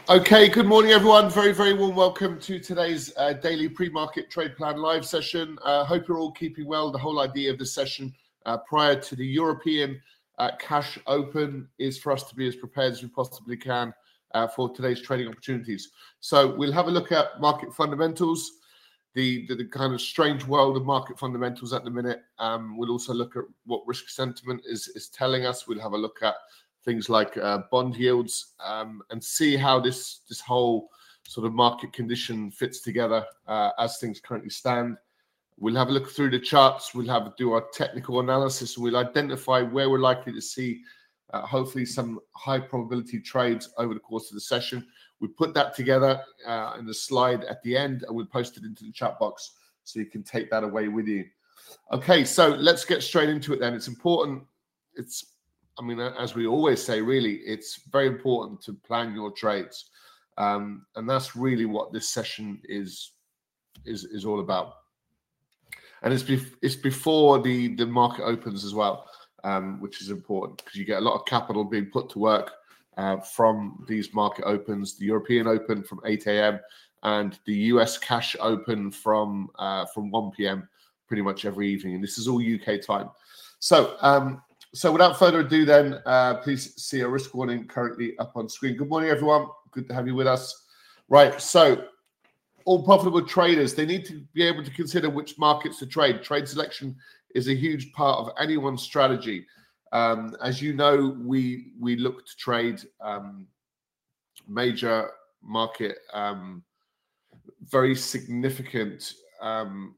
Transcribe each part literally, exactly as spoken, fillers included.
Okay, good morning, everyone. Very, very warm welcome to today's uh, daily pre-market trade plan live session. Uh, hope you're all keeping well. The whole idea of this session uh, prior to the European uh, cash open is for us to be as prepared as we possibly can uh, for today's trading opportunities. So we'll have a look at market fundamentals, the, the, the kind of strange world of market fundamentals at the minute. Um, we'll also look at what risk sentiment is, is telling us. We'll have a look at things like uh, bond yields, um, and see how this this whole sort of market condition fits together uh, as things currently stand. We'll have a look through the charts. We'll have do our technical analysis. We'll identify where we're likely to see uh, hopefully some high probability trades over the course of the session. We put that together uh, in the slide at the end, and we'll post it into the chat box so you can take that away with you. Okay, so let's get straight into it then. It's important. It's I mean, as we always say, really, it's very important to plan your trades. Um, and that's really what this session is is, is all about. And it's, bef- it's before the, the market opens as well, um, which is important because you get a lot of capital being put to work uh, from these market opens, the European Open from eight a.m. and the U S cash open from, uh, from one p.m. pretty much every evening. And this is all U K time. So, um, So without further ado then, uh, please see a risk warning currently up on screen. Good morning, everyone. Good to have you with us. Right, so all profitable traders, they need to be able to consider which markets to trade. Trade selection is a huge part of anyone's strategy. Um, as you know, we we look to trade um, major market, um, very significant um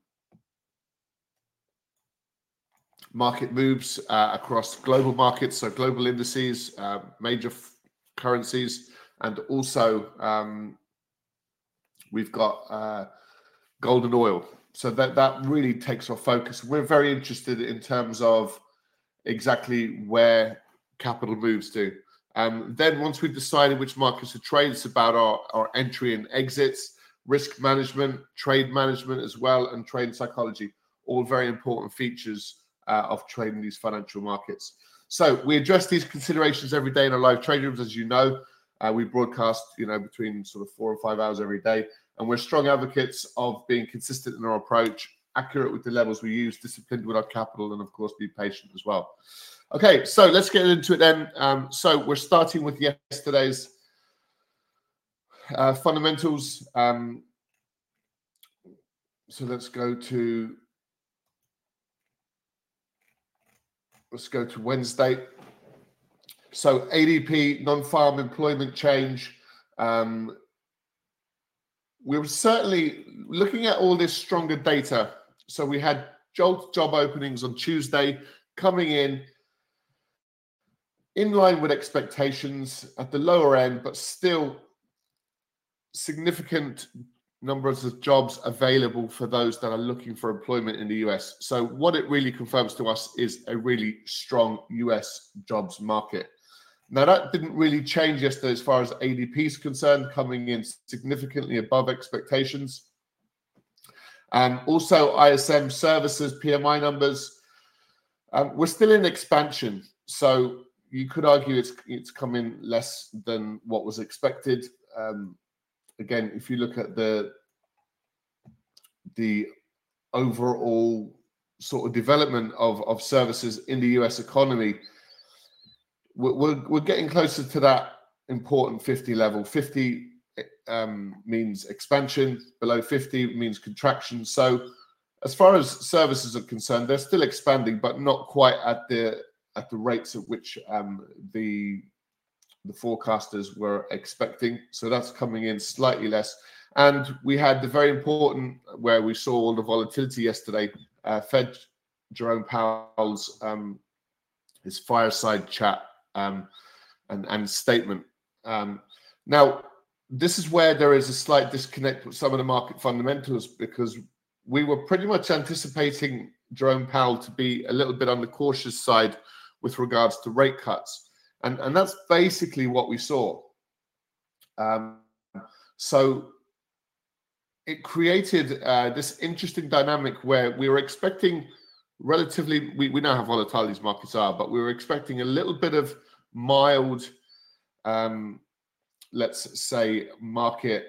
market moves uh, across global markets, so global indices, uh, major f- currencies, and also um, we've got uh, gold and oil. So that, that really takes our focus. We're very interested in terms of exactly where capital moves to. Um, then once we've decided which markets to trade, it's about our, our entry and exits, risk management, trade management as well, and trade psychology, all very important features Uh, of trading these financial markets. So we address these considerations every day in our live trade rooms. As you know, uh, we broadcast, you know, between sort of four or five hours every day. And we're strong advocates of being consistent in our approach, accurate with the levels we use, disciplined with our capital, and of course, be patient as well. Okay, so let's get into it then. Um, so we're starting with yesterday's uh, fundamentals. Um, so let's go to Let's go to Wednesday. So A D P, non-farm employment change. Um, we were certainly looking at all this stronger data. So we had job, job openings on Tuesday coming in in line with expectations at the lower end, but still significant numbers of jobs available for those that are looking for employment in the U S. So what it really confirms to us is a really strong U S jobs market. Now that didn't really change yesterday as far as A D P is concerned, coming in significantly above expectations. Um, also I S M services, P M I numbers, um, we're still in expansion. So you could argue it's it's come in less than what was expected. Um, Again, if you look at the the overall sort of development of, of services in the U S economy, we're, we're, we're getting closer to that important fifty level. fifty um, means expansion, below fifty means contraction. So as far as services are concerned, they're still expanding, but not quite at the at the rates at which um, the the forecasters were expecting. So that's coming in slightly less. And we had the very important, where we saw all the volatility yesterday, uh, Fed Jerome Powell's um, his fireside chat um, and, and statement. Um, now, this is where there is a slight disconnect with some of the market fundamentals, because we were pretty much anticipating Jerome Powell to be a little bit on the cautious side with regards to rate cuts. And, and that's basically what we saw. Um, so it created uh, this interesting dynamic where we were expecting relatively, we, we know how volatile these markets are, but we were expecting a little bit of mild um, let's say, market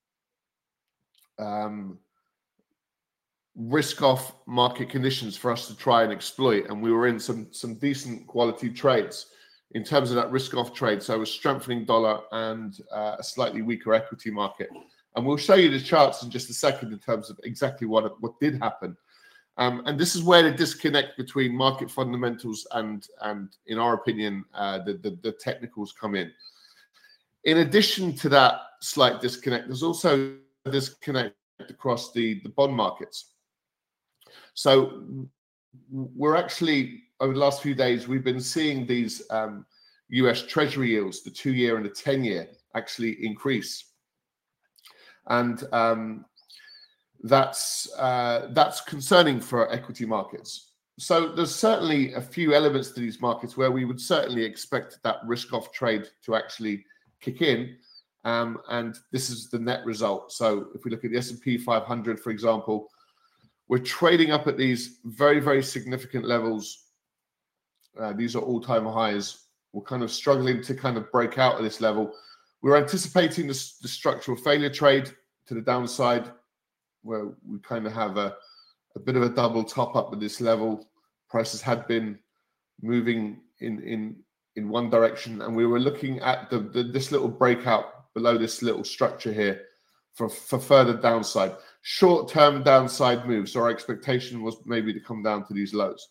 um, risk-off market conditions for us to try and exploit, and we were in some some decent quality trades in terms of that risk-off trade. So a strengthening dollar and uh, a slightly weaker equity market. And we'll show you the charts in just a second in terms of exactly what what did happen. Um, and this is where the disconnect between market fundamentals and, and in our opinion, uh, the, the, the technicals come in. In addition to that slight disconnect, there's also a disconnect across the, the bond markets. So we're actually, over the last few days, we've been seeing these um, U S Treasury yields, the two-year and the ten-year, actually increase. And um, that's uh, that's concerning for equity markets. So there's certainly a few elements to these markets where we would certainly expect that risk-off trade to actually kick in. Um, and this is the net result. So if we look at the S and P five hundred, for example, we're trading up at these very, very significant levels. Uh, these are all-time highs. We're kind of struggling to kind of break out of this level. We're anticipating the, the structural failure trade to the downside, where we kind of have a, a bit of a double top up at this level. Prices had been moving in in in one direction, and we were looking at the, the this little breakout below this little structure here for, for further downside. Short-term downside moves. So our expectation was maybe to come down to these lows.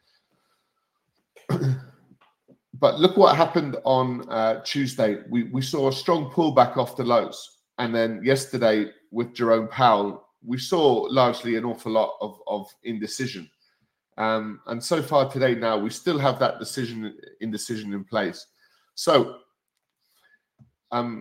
But look what happened on uh, Tuesday. We, we saw a strong pullback off the lows. And then yesterday with Jerome Powell, we saw largely an awful lot of, of indecision. Um, and so far today now, we still have that decision indecision in place. So um,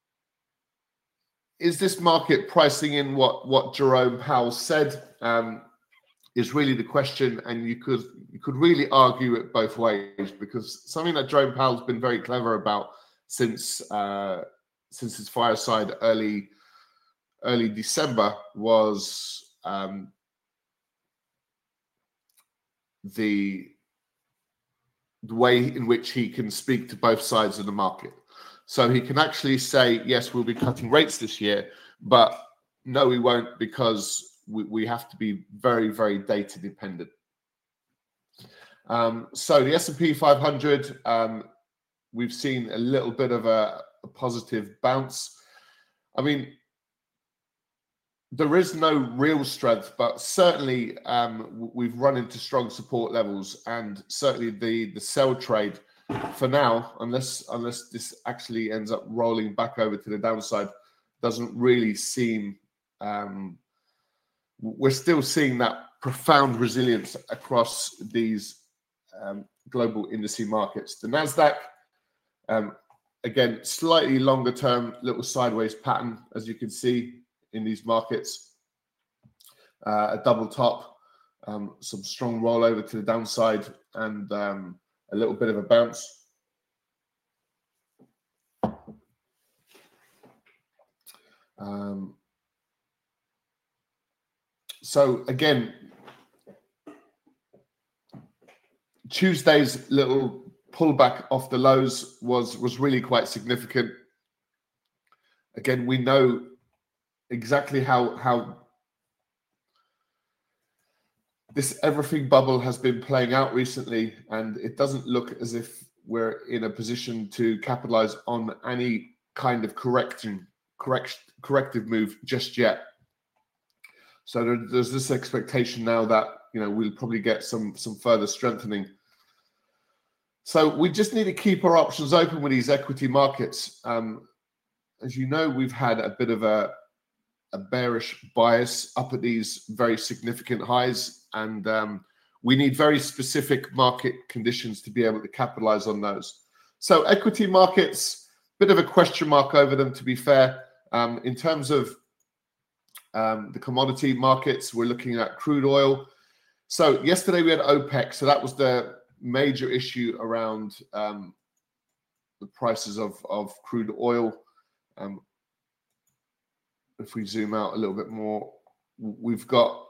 is this market pricing in what, what Jerome Powell said um, is really the question. And you could you could really argue it both ways, because something that Jerome Powell's been very clever about since uh, since his fireside early early December was um, the, the way in which he can speak to both sides of the market. So he can actually say, yes, we'll be cutting rates this year, but no, we won't, because we, we have to be very, very data dependent. Um, so the S and P five hundred, um, we've seen a little bit of a, a positive bounce. I mean, there is no real strength, but certainly um, we've run into strong support levels, and certainly the the sell trade for now, unless unless this actually ends up rolling back over to the downside, doesn't really seem. Um, we're still seeing that profound resilience across these um, global indice markets. The Nasdaq, um, again, slightly longer term, little sideways pattern, as you can see in these markets, uh, a double top, um, some strong rollover to the downside, and um, a little bit of a bounce. Um, so again, Tuesday's little pullback off the lows was was really quite significant. Again, we know exactly how how this everything bubble has been playing out recently, and it doesn't look as if we're in a position to capitalize on any kind of correction correct corrective move just yet. So there, there's this expectation now that, you know, we'll probably get some some further strengthening. So we just need to keep our options open with these equity markets. Um, as you know, we've had a bit of a a bearish bias up at these very significant highs, and um, we need very specific market conditions to be able to capitalize on those. So equity markets, bit of a question mark over them, to be fair. Um, in terms of um, the commodity markets, we're looking at crude oil. So yesterday we had OPEC, so that was the major issue around um, the prices of, of crude oil. Um, If we zoom out a little bit more, we've got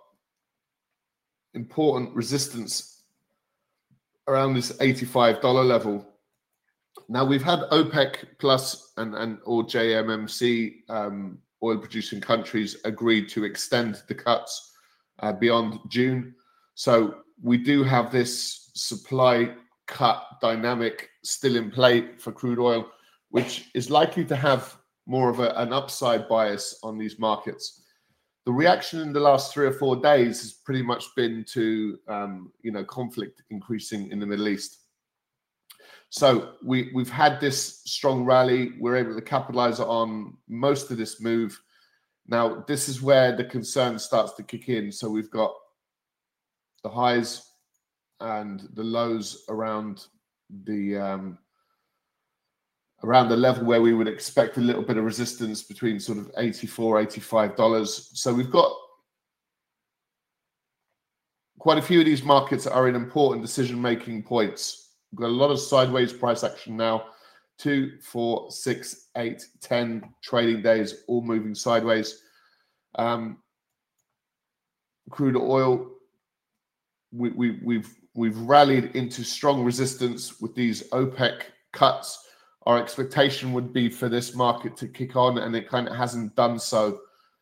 important resistance around this eighty-five dollar level. Now we've had OPEC plus and, and or J M M C um, oil producing countries agreed to extend the cuts uh, beyond June. So we do have this supply cut dynamic still in play for crude oil, which is likely to have more of a, an upside bias on these markets. The reaction in the last three or four days has pretty much been to um, you know conflict increasing in the Middle East. So we, we've had this strong rally. We're able to capitalize on most of this move. Now, this is where the concern starts to kick in. So we've got the highs and the lows around the um, around the level where we would expect a little bit of resistance between sort of eighty-four, eighty-five dollars. So we've got quite a few of these markets that are in important decision-making points. We've got a lot of sideways price action now. Two, four, six, eight, ten trading days, all moving sideways. Um, crude oil, we, we, we've we've rallied into strong resistance with these OPEC cuts. Our expectation would be for this market to kick on, and it kind of hasn't done so.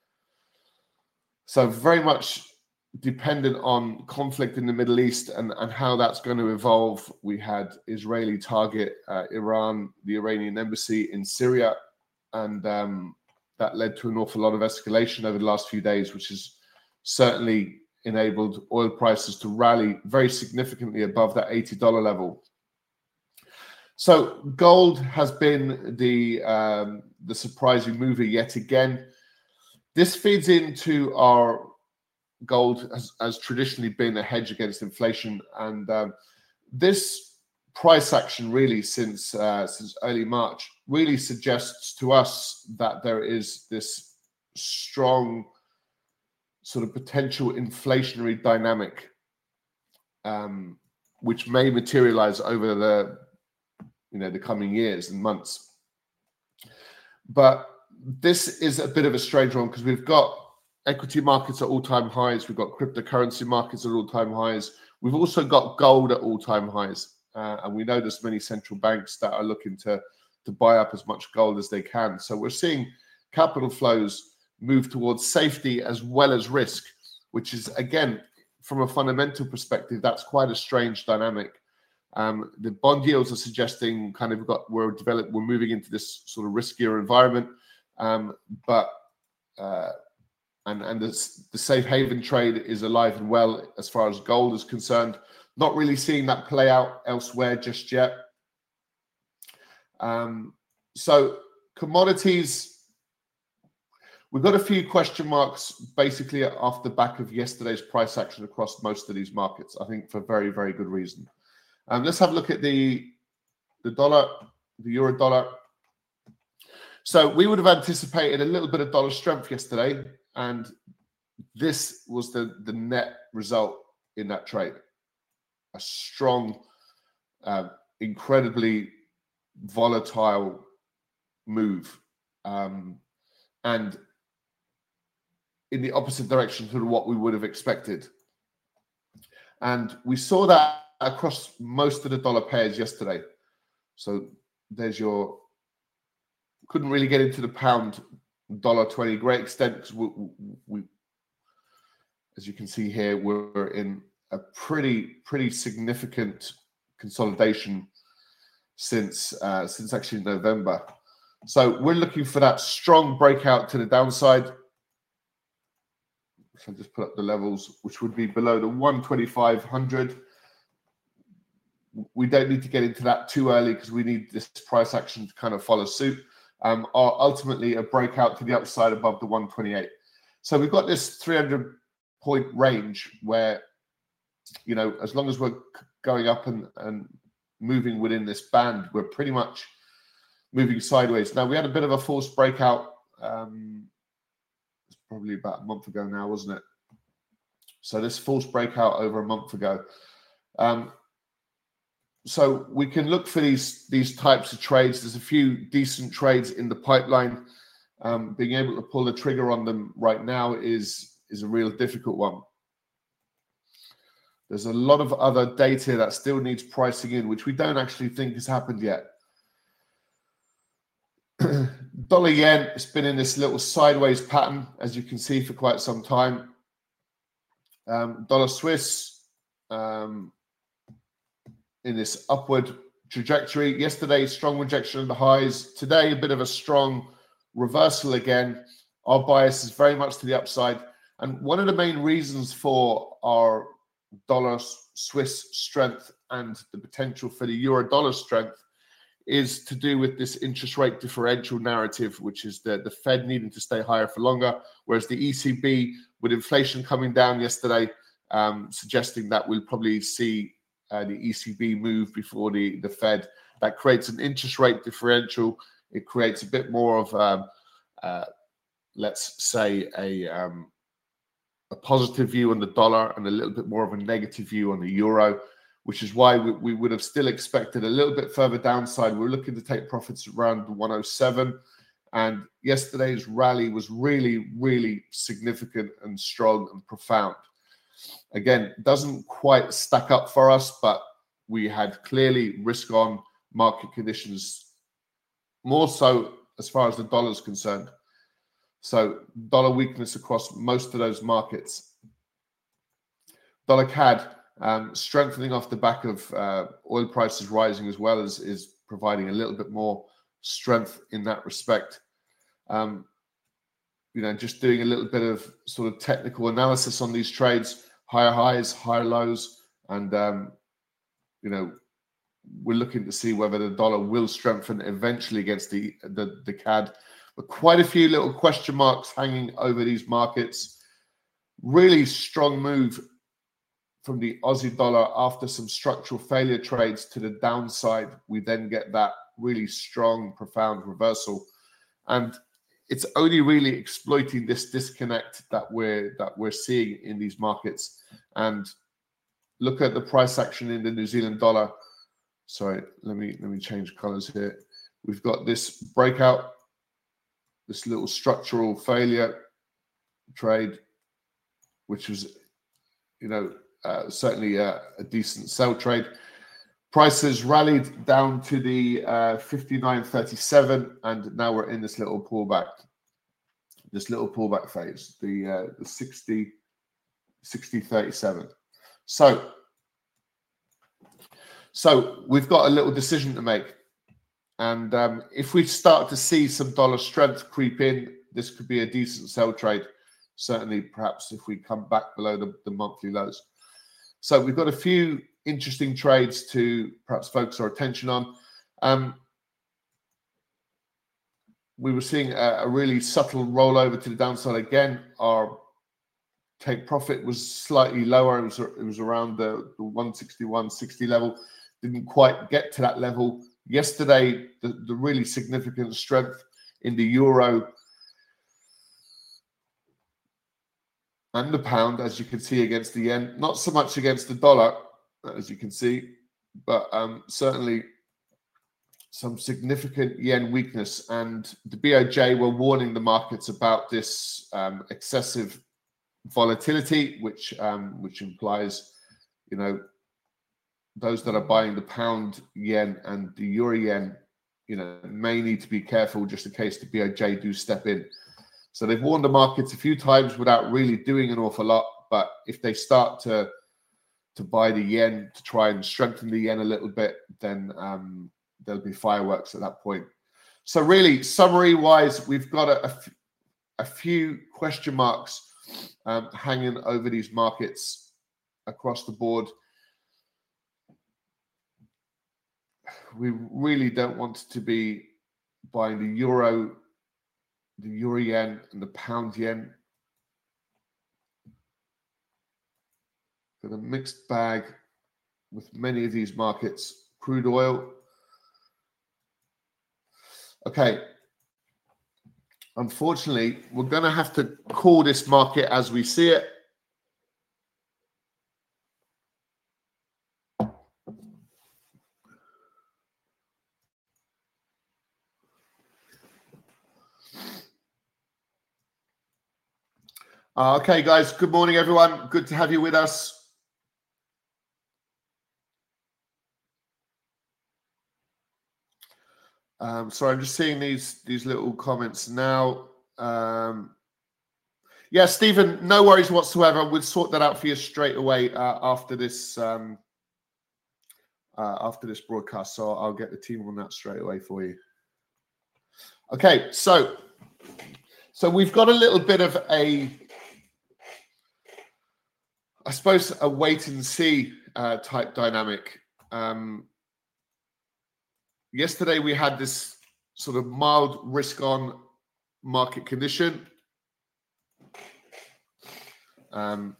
So very much dependent on conflict in the Middle East and, and how that's going to evolve. We had Israeli target uh, Iran, the Iranian embassy in Syria, and um, that led to an awful lot of escalation over the last few days, which has certainly enabled oil prices to rally very significantly above that eighty dollar level. So gold has been the um, the surprising mover yet again. This feeds into our gold has, has traditionally been a hedge against inflation, and um, this price action really since uh, since early March really suggests to us that there is this strong sort of potential inflationary dynamic, um, which may materialize over the you know the coming years and months. But this is a bit of a strange one because we've got equity markets at all-time highs. We've got cryptocurrency markets at all-time highs. We've also got gold at all-time highs. Uh, and we know there's many central banks that are looking to, to buy up as much gold as they can. So we're seeing capital flows move towards safety as well as risk, which is, again, from a fundamental perspective, that's quite a strange dynamic. Um, the bond yields are suggesting kind of got we're developed, we're moving into this sort of riskier environment. Um, but uh, And, and this, the safe haven trade is alive and well as far as gold is concerned. Not really seeing that play out elsewhere just yet. Um, so commodities, we've got a few question marks basically off the back of yesterday's price action across most of these markets, I think for very, very good reason. Um, let's have a look at the, the dollar, the euro dollar. So we would have anticipated a little bit of dollar strength yesterday, and this was the, the net result in that trade. A strong, uh, incredibly volatile move. Um, and in the opposite direction to what we would have expected. And we saw that across most of the dollar pairs yesterday. So there's your, couldn't really get into the pound dollar to any great extent because we, we, as you can see here, we're in a pretty, pretty significant consolidation since uh, since actually November. So we're looking for that strong breakout to the downside. So I'll just put up the levels, which would be below the one twenty-five hundred. We don't need to get into that too early because we need this price action to kind of follow suit. Um, or ultimately a breakout to the upside above the one twenty-eight. So we've got this three hundred point range where, you know, as long as we're going up and, and moving within this band, we're pretty much moving sideways. Now, we had a bit of a false breakout. Um, it's probably about a month ago now, wasn't it? So this false breakout over a month ago. Um, So we can look for these these types of trades. There's a few decent trades in the pipeline. Um, being able to pull the trigger on them right now is, is a real difficult one. There's a lot of other data that still needs pricing in, which we don't actually think has happened yet. Dollar yen, it's been in this little sideways pattern, as you can see, for quite some time. Um, dollar Swiss um, in this upward trajectory. Yesterday, strong rejection of the highs. Today, a bit of a strong reversal again. Our bias is very much to the upside. And one of the main reasons for our dollar Swiss strength and the potential for the euro dollar strength is to do with this interest rate differential narrative, which is the, the Fed needing to stay higher for longer, whereas the E C B, with inflation coming down yesterday, um, suggesting that we'll probably see uh, the E C B move before the, the Fed. That creates an interest rate differential. It creates a bit more of, um, uh, let's say, a, um, a positive view on the dollar and a little bit more of a negative view on the euro, which is why we, we would have still expected a little bit further downside. We're looking to take profits around one oh seven. And yesterday's rally was really, really significant and strong and profound. Again, doesn't quite stack up for us, but we had clearly risk on market conditions, more so as far as the dollar is concerned. So dollar weakness across most of those markets. Dollar C A D um, strengthening off the back of uh, oil prices rising as well as is providing a little bit more strength in that respect. Um, you know, just doing a little bit of sort of technical analysis on these trades, higher highs, higher lows, and um, you know, we're looking to see whether the dollar will strengthen eventually against the, the, the C A D. But quite a few little question marks hanging over these markets. Really strong move from the Aussie dollar after some structural failure trades to the downside. We then get that really strong, profound reversal. And it's only really exploiting this disconnect that we're that we're seeing in these markets. And look at the price action in the New Zealand dollar. Sorry, let me let me change colors here. We've got this breakout, this little structural failure trade, which was, you know, uh, certainly a, a decent sell trade. Prices rallied down to the uh, fifty-nine thirty-seven, and now we're in this little pullback, this little pullback phase, the uh, the sixty thirty-seven. So, so we've got a little decision to make, and um, if we start to see some dollar strength creep in, this could be a decent sell trade. Certainly, perhaps if we come back below the, the monthly lows. So we've got a few interesting trades to perhaps focus our attention on. Um, we were seeing a, a really subtle rollover to the downside again. Our take profit was slightly lower. It was, it was around the, the one sixty-one sixty level. Didn't quite get to that level. Yesterday, the, the really significant strength in the euro and the pound, as you can see, against the yen. Not so much against the dollar, as you can see, but um, certainly some significant yen weakness. And the B O J were warning the markets about this um, excessive volatility, which um, which implies, you know, those that are buying the pound yen and the euro yen, you know, may need to be careful just in case the B O J do step in. So they've warned the markets a few times without really doing an awful lot. But if they start to to buy the yen to try and strengthen the yen a little bit, then um, there'll be fireworks at that point. So really, summary-wise, we've got a, a, f- a few question marks um, hanging over these markets across the board. We really don't want to be buying the euro, the euro yen, and the pound yen. Got a mixed bag with many of these markets. Crude oil. Okay. Unfortunately, we're going to have to call this market as we see it. Uh, okay, guys. Good morning, everyone. Good to have you with us. Um, sorry, I'm just seeing these these little comments now. Um, yeah, Stephen, no worries whatsoever. We'll sort that out for you straight away uh, after this um, uh, after this broadcast. So I'll get the team on that straight away for you. Okay, so so we've got a little bit of a, I suppose, a wait and see uh, type dynamic. Um, yesterday we had this sort of mild risk on market condition. Um,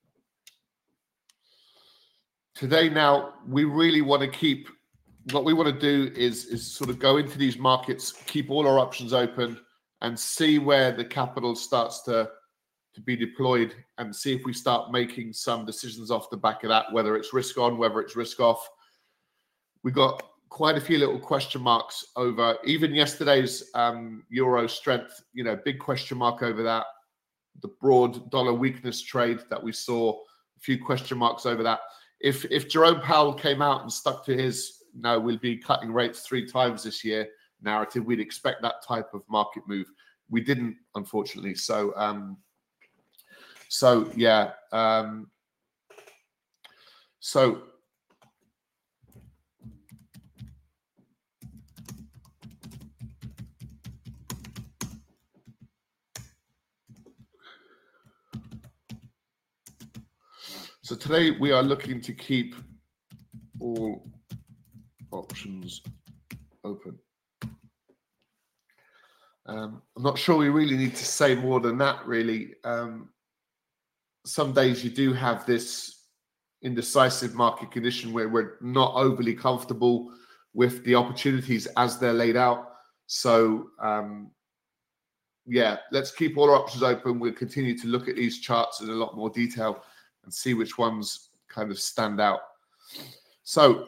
today now we really want to keep, what we want to do is, is sort of go into these markets, keep all our options open and see where the capital starts to, to be deployed and see if we start making some decisions off the back of that, whether it's risk on, whether it's risk off. We got quite a few little question marks over even yesterday's um, euro strength, you know, big question mark over that. The broad dollar weakness trade that we saw, a few question marks over that. If if Jerome Powell came out and stuck to his, no, we'll be cutting rates three times this year narrative, we'd expect that type of market move. We didn't, unfortunately. So, um, so yeah. Um, so. So today we are looking to keep all options open. Um, I'm not sure we really need to say more than that, really. Um, some days you do have this indecisive market condition where we're not overly comfortable with the opportunities as they're laid out. So, um, yeah, let's keep all our options open. We'll continue to look at these charts in a lot more detail and see which ones kind of stand out. So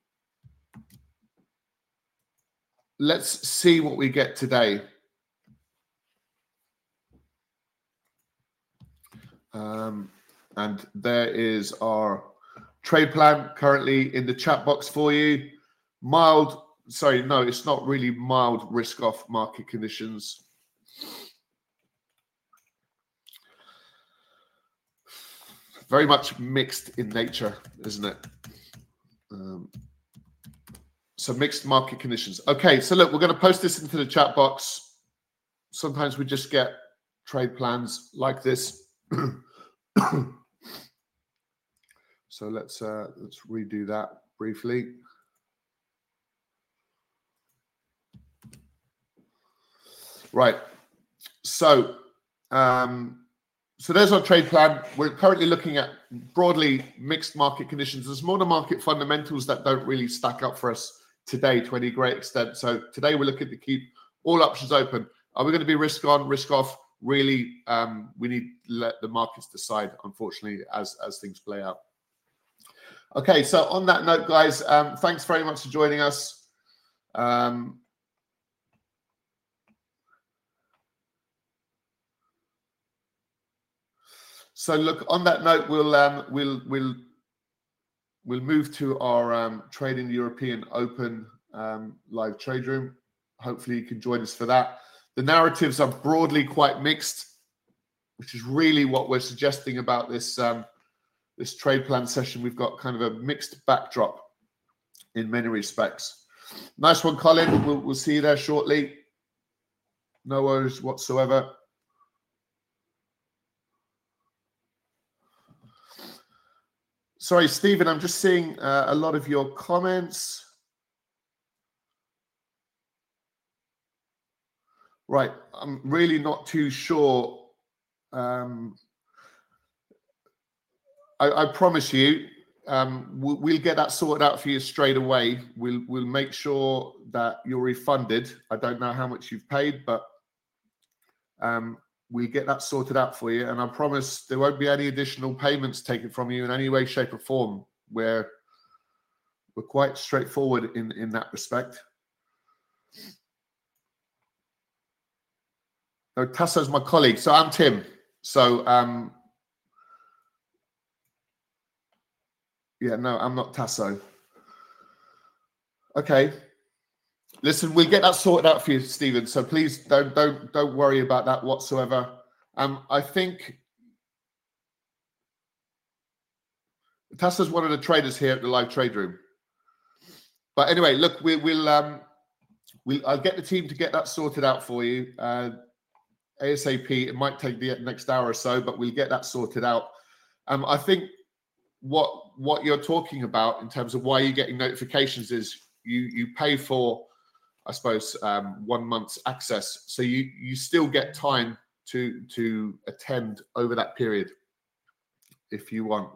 let's see what we get today. Um, and there is our trade plan currently in the chat box for you. Mild, sorry, no, it's not really mild risk off market conditions. Very much mixed in nature, isn't it? Um, so mixed market conditions. Okay, so look, we're going to post this into the chat box. Sometimes we just get trade plans like this. So let's uh, let's redo that briefly. Right. So um, so there's our trade plan. We're currently looking at broadly mixed market conditions. There's more market fundamentals that don't really stack up for us today to any great extent. So today we're looking to keep all options open. Are we going to be risk on, risk off? Really, um, we need to let the markets decide, unfortunately, as, as things play out. Okay, so on that note, guys, um, thanks very much for joining us. Um, so look, on that note, we'll um, we'll we'll we'll move to our um, Trading European Open um, live trade room. Hopefully, you can join us for that. The narratives are broadly quite mixed, which is really what we're suggesting about this um, this trade plan session. We've got kind of a mixed backdrop in many respects. Nice one, Colin. We'll, we'll see you there shortly. No worries whatsoever. Sorry, Stephen, I'm just seeing uh, a lot of your comments. Right, I'm really not too sure. Um, I, I promise you, um, we'll, we'll get that sorted out for you straight away. We'll we'll make sure that you're refunded. I don't know how much you've paid, but um, we'll get that sorted out for you. And I promise there won't be any additional payments taken from you in any way, shape, or form. We're we're quite straightforward in in that respect. No, Tasso's my colleague, so I'm Tim. So um, yeah, no, I'm not Tasso. Okay. Listen, we'll get that sorted out for you, Stephen. So please don't don't don't worry about that whatsoever. Um, I think Tassa's one of the traders here at the live trade room. But anyway, look, we, we'll um, we'll I'll get the team to get that sorted out for you uh, ASAP. It might take the next hour or so, but we'll get that sorted out. Um, I think what what you're talking about in terms of why you're getting notifications is you you pay for, I suppose, um, one month's access. So you you still get time to to attend over that period if you want.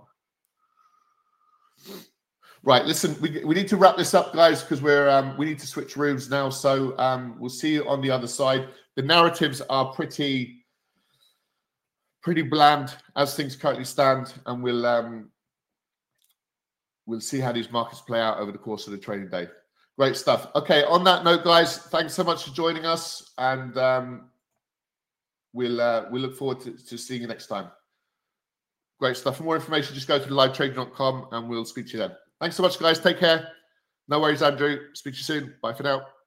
Right, listen, we, we need to wrap this up, guys, because we're um, we need to switch rooms now. So um, we'll see you on the other side. The narratives are pretty pretty bland as things currently stand, and we'll um, we'll see how these markets play out over the course of the trading day. Great stuff. Okay, on that note, guys, thanks so much for joining us, and um, we'll uh, we'll look forward to, to seeing you next time. Great stuff. For more information, just go to the live trading dot com and we'll speak to you then. Thanks so much, guys. Take care. No worries, Andrew. Speak to you soon. Bye for now.